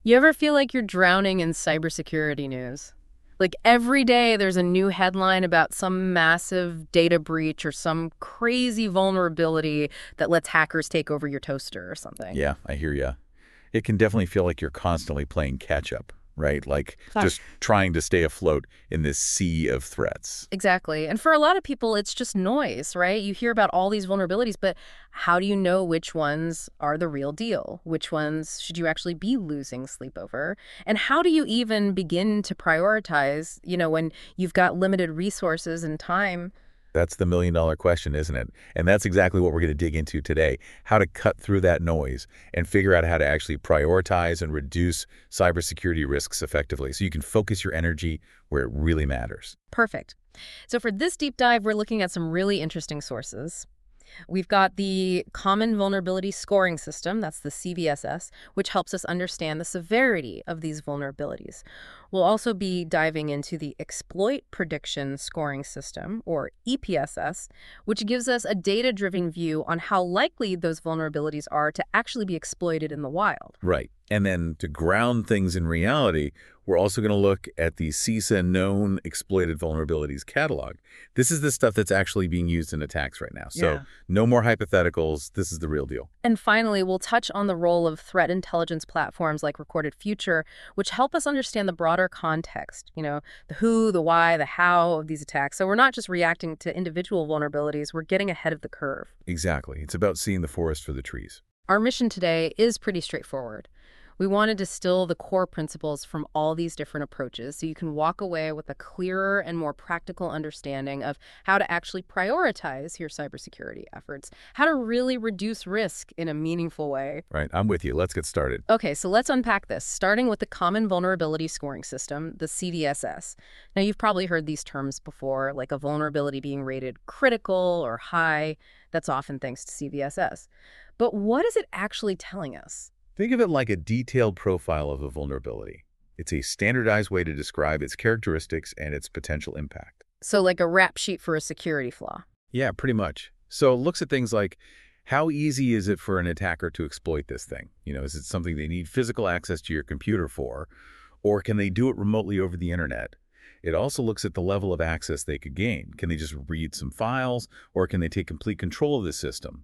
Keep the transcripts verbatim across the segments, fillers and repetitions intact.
You ever feel like you're drowning in cybersecurity news? Like every day there's a new headline about some massive data breach or some crazy vulnerability that lets hackers take over your toaster or something. Yeah, I hear ya. It can definitely feel like you're constantly playing catch up, right? Like Huh. just trying to stay afloat in this sea of threats. Exactly. And for a lot of people, it's just noise, right? You hear about all these vulnerabilities, but how do you know which ones are the real deal? Which ones should you actually be losing sleep over? And how do you even begin to prioritize, you know, when you've got limited resources and time? That's the million dollar question, isn't it? And that's exactly what we're going to dig into today, how to cut through that noise and figure out how to actually prioritize and reduce cybersecurity risks effectively so you can focus your energy where it really matters. Perfect. So for this deep dive, we're looking at some really interesting sources. We've got the Common Vulnerability Scoring System, that's the C V S S, which helps us understand the severity of these vulnerabilities. We'll also be diving into the Exploit Prediction Scoring System, or E P S S, which gives us a data-driven view on how likely those vulnerabilities are to actually be exploited in the wild. Right. And then to ground things in reality, we're also going to look at the CISA Known Exploited Vulnerabilities Catalog. This is the stuff that's actually being used in attacks right now. So Yeah. no more hypotheticals. This is the real deal. And finally, we'll touch on the role of threat intelligence platforms like Recorded Future, which help us understand the broader context, you know, the who, the why, the how of these attacks. So we're not just reacting to individual vulnerabilities, we're getting ahead of the curve. Exactly. It's about seeing the forest for the trees. Our mission today is pretty straightforward. We want to distill the core principles from all these different approaches so you can walk away with a clearer and more practical understanding of how to actually prioritize your cybersecurity efforts, how to really reduce risk in a meaningful way. Right. I'm with you. Let's get started. Okay, so let's unpack this, starting with the Common Vulnerability Scoring System, the C V S S. Now, you've probably heard these terms before, like a vulnerability being rated critical or high. That's often thanks to C V S S. But what is it actually telling us? Think of it like a detailed profile of a vulnerability. It's a standardized way to describe its characteristics and its potential impact. So like a rap sheet for a security flaw. Yeah, pretty much. So it looks at things like how easy is it for an attacker to exploit this thing? You know, is it something they need physical access to your computer for, or can they do it remotely over the internet? It also looks at the level of access they could gain. Can they just read some files, or can they take complete control of the system?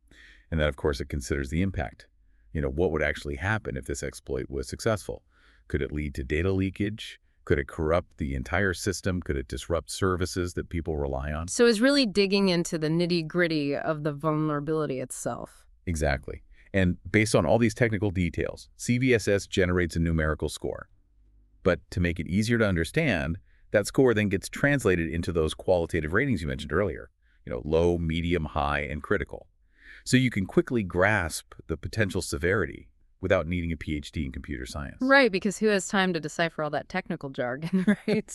And then, of course, it considers the impact. You know, what would actually happen if this exploit was successful? Could it lead to data leakage? Could it corrupt the entire system? Could it disrupt services that people rely on? So it's really digging into the nitty-gritty of the vulnerability itself. Exactly. And based on all these technical details, C V S S generates a numerical score. But to make it easier to understand, that score then gets translated into those qualitative ratings you mentioned earlier. You know, low, medium, high, and critical. So you can quickly grasp the potential severity without needing a P H D in computer science. Right, because who has time to decipher all that technical jargon, right?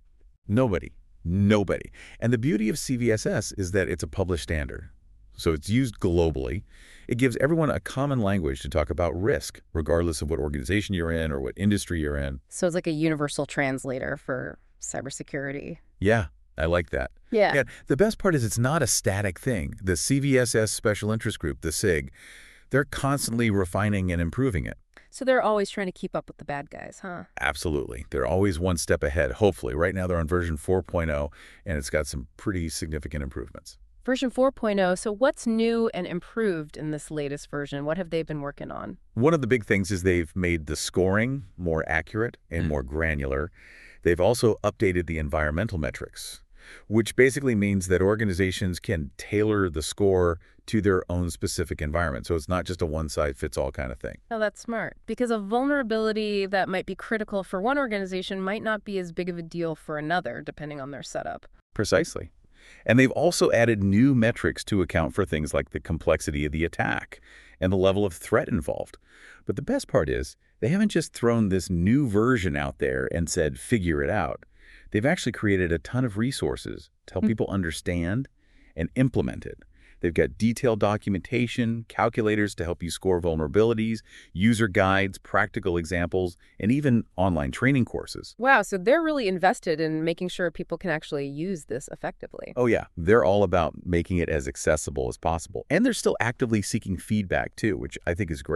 Nobody. Nobody. And the beauty of C V S S is that it's a published standard. So it's used globally. It gives everyone a common language to talk about risk, regardless of what organization you're in or what industry you're in. So it's like a universal translator for cybersecurity. Yeah, I like that. Yeah. And the best part is it's not a static thing. The C V S S Special Interest Group, the S I G, they're constantly refining and improving it. So they're always trying to keep up with the bad guys, huh? Absolutely. They're always one step ahead, hopefully. Right now they're on version four point oh, and it's got some pretty significant improvements. Version four point oh, so what's new and improved in this latest version? What have they been working on? One of the big things is they've made the scoring more accurate and more granular. They've also updated the environmental metrics, which basically means that organizations can tailor the score to their own specific environment. So it's not just a one-size-fits-all kind of thing. Oh, that's smart. Because a vulnerability that might be critical for one organization might not be as big of a deal for another, depending on their setup. Precisely. And they've also added new metrics to account for things like the complexity of the attack and the level of threat involved. But the best part is, they haven't just thrown this new version out there and said, figure it out. They've actually created a ton of resources to help people understand and implement it. They've got detailed documentation, calculators to help you score vulnerabilities, user guides, practical examples, and even online training courses. Wow, so they're really invested in making sure people can actually use this effectively. Oh yeah, they're all about making it as accessible as possible. And they're still actively seeking feedback too, which I think is great.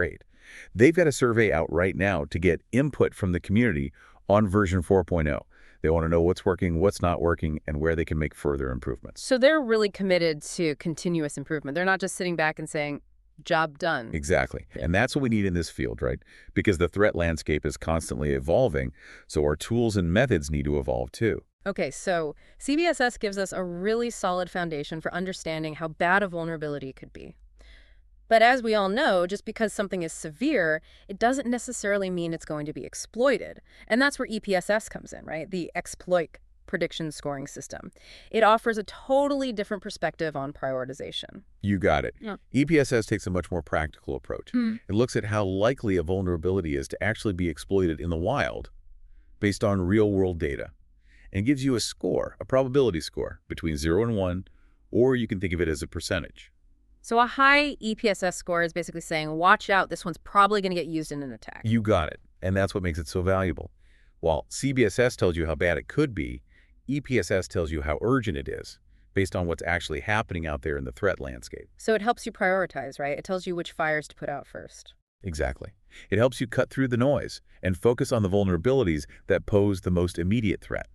They've got a survey out right now to get input from the community on version four point oh. They want to know what's working, what's not working, and where they can make further improvements. So they're really committed to continuous improvement. They're not just sitting back and saying, job done. Exactly. And that's what we need in this field, right? Because the threat landscape is constantly evolving, so our tools and methods need to evolve too. Okay, so C V S S gives us a really solid foundation for understanding how bad a vulnerability could be. But as we all know, just because something is severe, it doesn't necessarily mean it's going to be exploited. And that's where E P S S comes in, right? The exploit prediction scoring system. It offers a totally different perspective on prioritization. You got it. Yeah. E P S S takes a much more practical approach. Hmm. It looks at how likely a vulnerability is to actually be exploited in the wild based on real-world data, and gives you a score, a probability score, between zero and one, or you can think of it as a percentage. So a high E P S S score is basically saying, watch out, this one's probably going to get used in an attack. You got it, and that's what makes it so valuable. While C B S S tells you how bad it could be, E P S S tells you how urgent it is, based on what's actually happening out there in the threat landscape. So it helps you prioritize, right? It tells you which fires to put out first. Exactly. It helps you cut through the noise and focus on the vulnerabilities that pose the most immediate threat.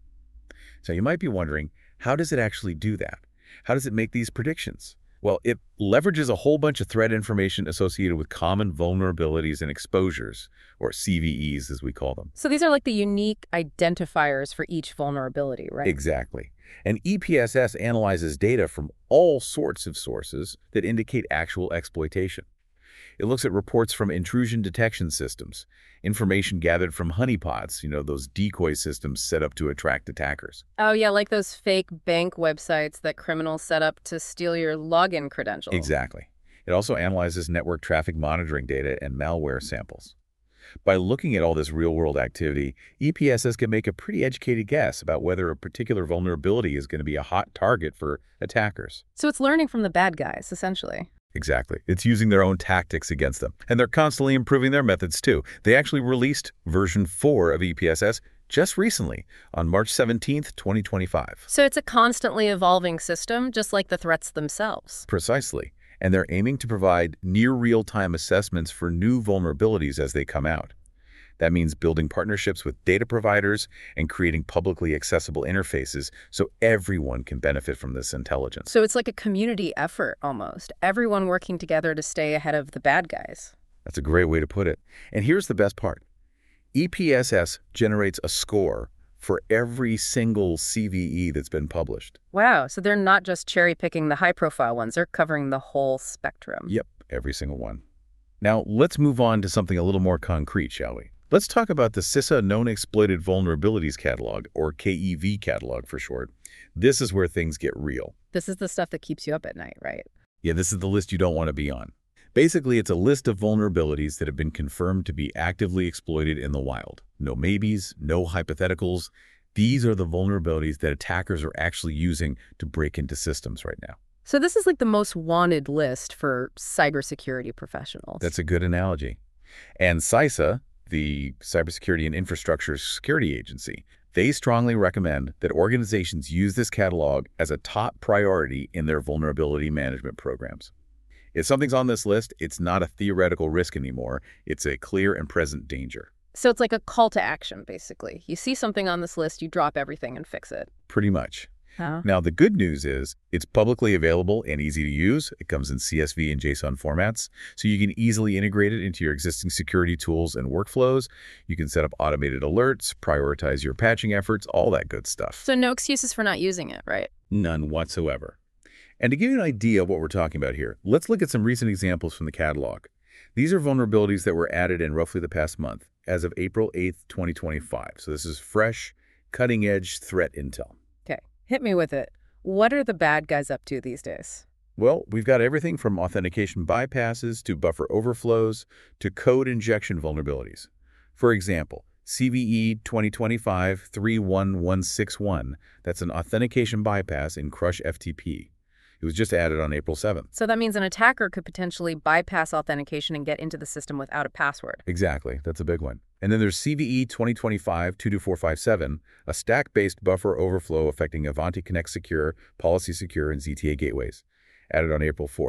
So you might be wondering, how does it actually do that? How does it make these predictions? Well, it leverages a whole bunch of threat information associated with common vulnerabilities and exposures, or C V Es as we call them. So these are like the unique identifiers for each vulnerability, right? Exactly. And E P S S analyzes data from all sorts of sources that indicate actual exploitation. It looks at reports from intrusion detection systems, information gathered from honeypots, you know, those decoy systems set up to attract attackers. Oh, yeah, like those fake bank websites that criminals set up to steal your login credentials. Exactly. It also analyzes network traffic monitoring data and malware samples. By looking at all this real-world activity, E P S S can make a pretty educated guess about whether a particular vulnerability is going to be a hot target for attackers. So it's learning from the bad guys, essentially. Exactly. It's using their own tactics against them. And they're constantly improving their methods, too. They actually released version four of E P S S just recently, on March seventeenth, twenty twenty-five. So it's a constantly evolving system, just like the threats themselves. Precisely. And they're aiming to provide near real-time assessments for new vulnerabilities as they come out. That means building partnerships with data providers and creating publicly accessible interfaces so everyone can benefit from this intelligence. So it's like a community effort, almost. Everyone working together to stay ahead of the bad guys. That's a great way to put it. And here's the best part. E P S S generates a score for every single C V E that's been published. Wow, so they're not just cherry-picking the high-profile ones. They're covering the whole spectrum. Yep, every single one. Now, let's move on to something a little more concrete, shall we? Let's talk about the CISA Known Exploited Vulnerabilities Catalog, or K E V catalog for short. This is where things get real. This is the stuff that keeps you up at night, right? Yeah, this is the list you don't want to be on. Basically, it's a list of vulnerabilities that have been confirmed to be actively exploited in the wild. No maybes, no hypotheticals. These are the vulnerabilities that attackers are actually using to break into systems right now. So this is like the most wanted list for cybersecurity professionals. That's a good analogy. And CISA, the Cybersecurity and Infrastructure Security Agency, they strongly recommend that organizations use this catalog as a top priority in their vulnerability management programs. If something's on this list, it's not a theoretical risk anymore. It's a clear and present danger. So it's like a call to action, basically. You see something on this list, you drop everything and fix it. Pretty much. Huh? Now, the good news is it's publicly available and easy to use. It comes in C S V and JSON formats, so you can easily integrate it into your existing security tools and workflows. You can set up automated alerts, prioritize your patching efforts, all that good stuff. So no excuses for not using it, right? None whatsoever. And to give you an idea of what we're talking about here, let's look at some recent examples from the catalog. These are vulnerabilities that were added in roughly the past month, as of April eighth, twenty twenty-five. So this is fresh, cutting-edge threat intel. Okay, hit me with it. What are the bad guys up to these days? Well, we've got everything from authentication bypasses to buffer overflows to code injection vulnerabilities. For example, C V E twenty twenty-five dash three one one six one, that's an authentication bypass in Crush F T P. It was just added on April seventh. So that means an attacker could potentially bypass authentication and get into the system without a password. Exactly. That's a big one. And then there's C V E twenty twenty-five dash two two four five seven, a stack-based buffer overflow affecting Avanti Connect Secure, Policy Secure, and Z T A gateways, added on April fourth.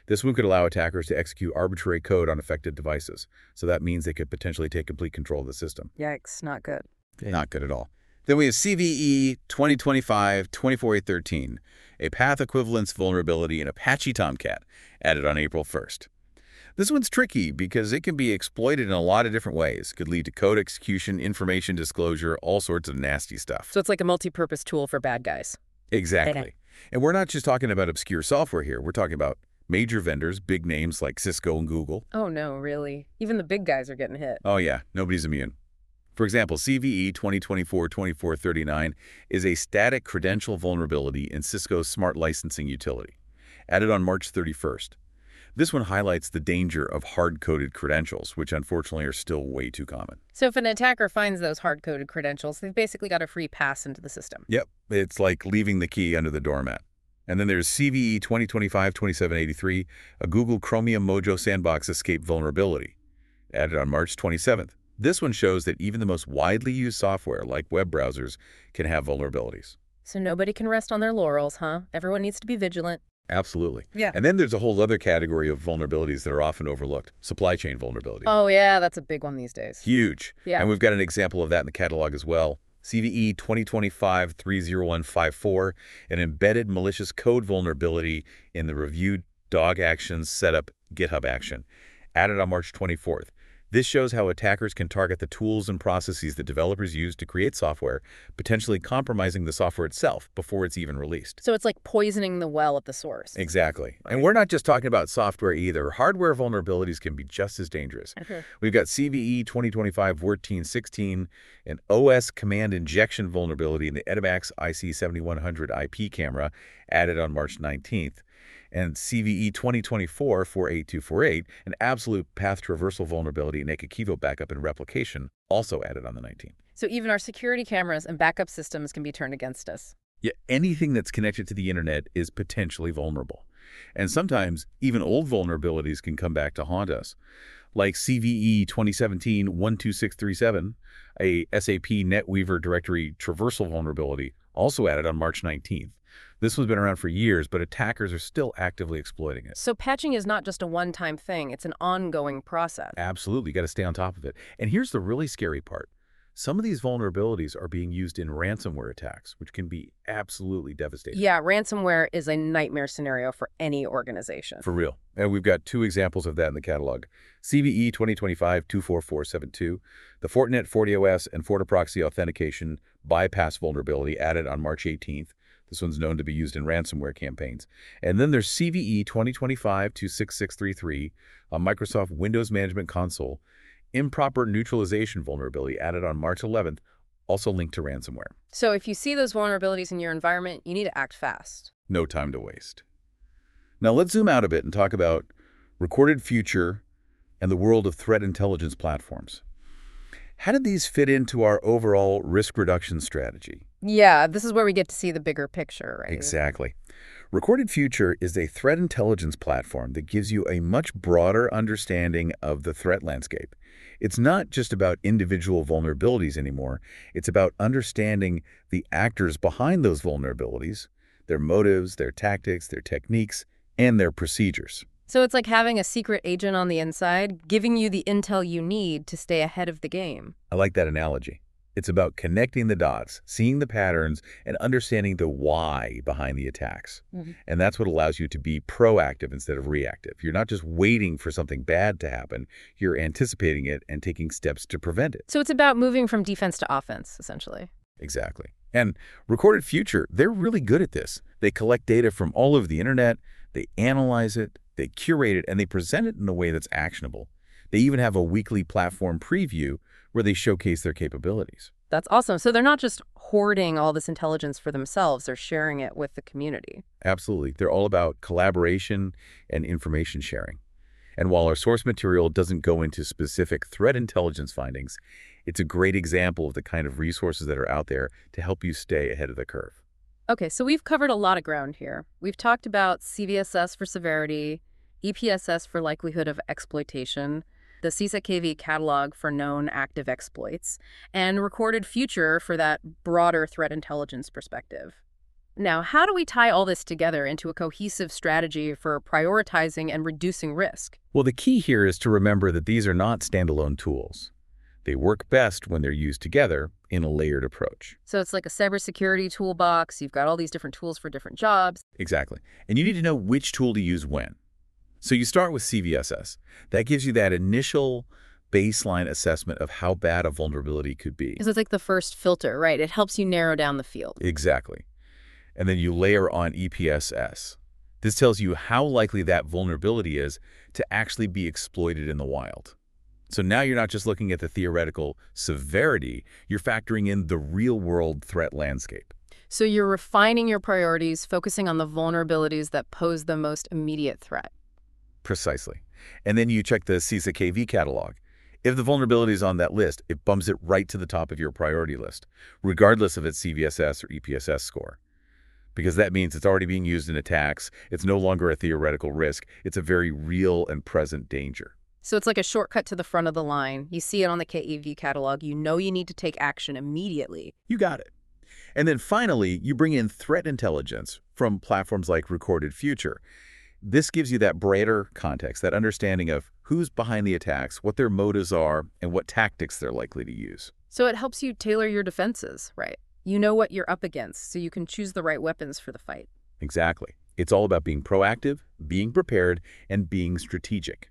This one could allow attackers to execute arbitrary code on affected devices. So that means they could potentially take complete control of the system. Yikes, not good. Not good at all. Then we have C V E twenty twenty-five dash twenty-four eight thirteen, a path equivalence vulnerability in Apache Tomcat, added on April first. This one's tricky because it can be exploited in a lot of different ways. It could lead to code execution, information disclosure, all sorts of nasty stuff. So it's like a multi-purpose tool for bad guys. Exactly. And we're not just talking about obscure software here. We're talking about major vendors, big names like Cisco and Google. Oh, no, really? Even the big guys are getting hit. Oh, yeah. Nobody's immune. For example, C V E twenty twenty-four dash twenty-four thirty-nine is a static credential vulnerability in Cisco's smart licensing utility, added on March thirty-first. This one highlights the danger of hard-coded credentials, which unfortunately are still way too common. So if an attacker finds those hard-coded credentials, they've basically got a free pass into the system. Yep, it's like leaving the key under the doormat. And then there's C V E twenty twenty-five dash twenty-seven eighty-three, a Google Chromium Mojo Sandbox escape vulnerability, added on March twenty-seventh. This one shows that even the most widely used software, like web browsers, can have vulnerabilities. So nobody can rest on their laurels, huh? Everyone needs to be vigilant. Absolutely. Yeah. And then there's a whole other category of vulnerabilities that are often overlooked. Supply chain vulnerability. Oh, yeah, that's a big one these days. Huge. Yeah. And we've got an example of that in the catalog as well. C V E twenty twenty-five dash three oh one five four, an embedded malicious code vulnerability in the reviewed dog actions setup GitHub action, added on March twenty-fourth. This shows how attackers can target the tools and processes that developers use to create software, potentially compromising the software itself before it's even released. So it's like poisoning the well at the source. Exactly. And we're not just talking about software either. Hardware vulnerabilities can be just as dangerous. Okay. We've got C V E twenty twenty-five dash fourteen sixteen, an O S command injection vulnerability in the Edimax I C seventy-one hundred I P camera, added on March nineteenth. And C V E twenty twenty-four dash four eight two four eight, an absolute path traversal vulnerability in Akakivo backup and replication, also added on the nineteenth. So even our security cameras and backup systems can be turned against us. Yeah, anything that's connected to the internet is potentially vulnerable. And sometimes even old vulnerabilities can come back to haunt us, like C V E twenty seventeen dash one two six three seven, a S A P NetWeaver directory traversal vulnerability, also added on March nineteenth. This one's been around for years, but attackers are still actively exploiting it. So patching is not just a one-time thing, it's an ongoing process. Absolutely, you got to stay on top of it. And here's the really scary part. Some of these vulnerabilities are being used in ransomware attacks, which can be absolutely devastating. Yeah, ransomware is a nightmare scenario for any organization. For real. And we've got two examples of that in the catalog. C V E twenty twenty-five dash two four four seven two, the Fortinet FortiOS and FortiProxy authentication bypass vulnerability added on March eighteenth. This one's known to be used in ransomware campaigns. And then there's C V E twenty twenty-five dash two six six three three, a Microsoft Windows Management Console improper neutralization vulnerability added on March eleventh, also linked to ransomware. So if you see those vulnerabilities in your environment, you need to act fast. No time to waste. Now let's zoom out a bit and talk about Recorded Future and the world of threat intelligence platforms. How did these fit into our overall risk reduction strategy? Yeah, this is where we get to see the bigger picture, right? Exactly. Recorded Future is a threat intelligence platform that gives you a much broader understanding of the threat landscape. It's not just about individual vulnerabilities anymore. It's about understanding the actors behind those vulnerabilities, their motives, their tactics, their techniques, and their procedures. So it's like having a secret agent on the inside, giving you the intel you need to stay ahead of the game. I like that analogy. It's about connecting the dots, seeing the patterns, and understanding the why behind the attacks. Mm-hmm. And that's what allows you to be proactive instead of reactive. You're not just waiting for something bad to happen. You're anticipating it and taking steps to prevent it. So it's about moving from defense to offense, essentially. Exactly. And Recorded Future, they're really good at this. They collect data from all over the internet, they analyze it, they curate it, and they present it in a way that's actionable. They even have a weekly platform preview where they showcase their capabilities. That's awesome. So they're not just hoarding all this intelligence for themselves, they're sharing it with the community. Absolutely. They're all about collaboration and information sharing. And while our source material doesn't go into specific threat intelligence findings, it's a great example of the kind of resources that are out there to help you stay ahead of the curve. Okay, so we've covered a lot of ground here. We've talked about C V S S for severity, E P S S for likelihood of exploitation, the C I S A K V catalog for known active exploits, and Recorded Future for that broader threat intelligence perspective. Now, how do we tie all this together into a cohesive strategy for prioritizing and reducing risk? Well, the key here is to remember that these are not standalone tools. They work best when they're used together in a layered approach. So it's like a cybersecurity toolbox. You've got all these different tools for different jobs. Exactly. And you need to know which tool to use when. So you start with C V S S. That gives you that initial baseline assessment of how bad a vulnerability could be. So it's like the first filter, right? It helps you narrow down the field. Exactly. And then you layer on E P S S. This tells you how likely that vulnerability is to actually be exploited in the wild. So now you're not just looking at the theoretical severity, you're factoring in the real-world threat landscape. So you're refining your priorities, focusing on the vulnerabilities that pose the most immediate threat. Precisely. And then you check the CISA K V catalog. If the vulnerability is on that list, it bumps it right to the top of your priority list, regardless of its C V S S or E P S S score. Because that means it's already being used in attacks, it's no longer a theoretical risk, it's a very real and present danger. So it's like a shortcut to the front of the line. You see it on the K E V catalog. You know you need to take action immediately. You got it. And then finally, you bring in threat intelligence from platforms like Recorded Future. This gives you that broader context, that understanding of who's behind the attacks, what their motives are, and what tactics they're likely to use. So it helps you tailor your defenses, right? You know what you're up against, so you can choose the right weapons for the fight. Exactly. It's all about being proactive, being prepared, and being strategic.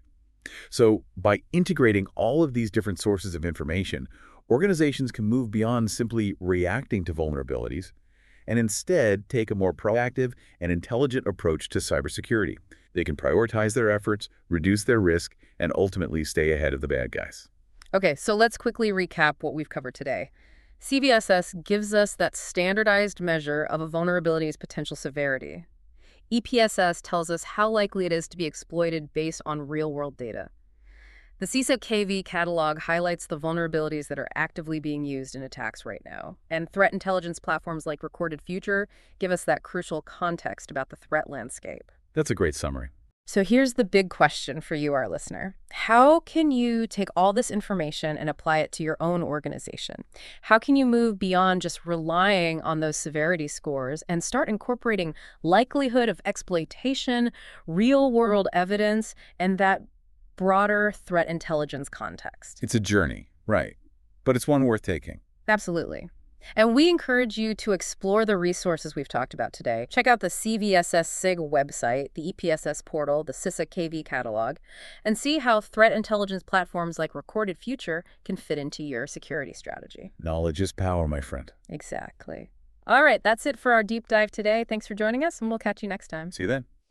So by integrating all of these different sources of information, organizations can move beyond simply reacting to vulnerabilities and instead take a more proactive and intelligent approach to cybersecurity. They can prioritize their efforts, reduce their risk, and ultimately stay ahead of the bad guys. Okay, so let's quickly recap what we've covered today. C V S S gives us that standardized measure of a vulnerability's potential severity. E P S S tells us how likely it is to be exploited based on real-world data. The CISA K V catalog highlights the vulnerabilities that are actively being used in attacks right now. And threat intelligence platforms like Recorded Future give us that crucial context about the threat landscape. That's a great summary. So here's the big question for you, our listener. How can you take all this information and apply it to your own organization? How can you move beyond just relying on those severity scores and start incorporating likelihood of exploitation, real-world evidence, and that broader threat intelligence context? It's a journey, right? But it's one worth taking. Absolutely. And we encourage you to explore the resources we've talked about today. Check out the C V S S SIG website, the E P S S portal, the CISA K V catalog, and see how threat intelligence platforms like Recorded Future can fit into your security strategy. Knowledge is power, my friend. Exactly. All right, that's it for our deep dive today. Thanks for joining us, and we'll catch you next time. See you then.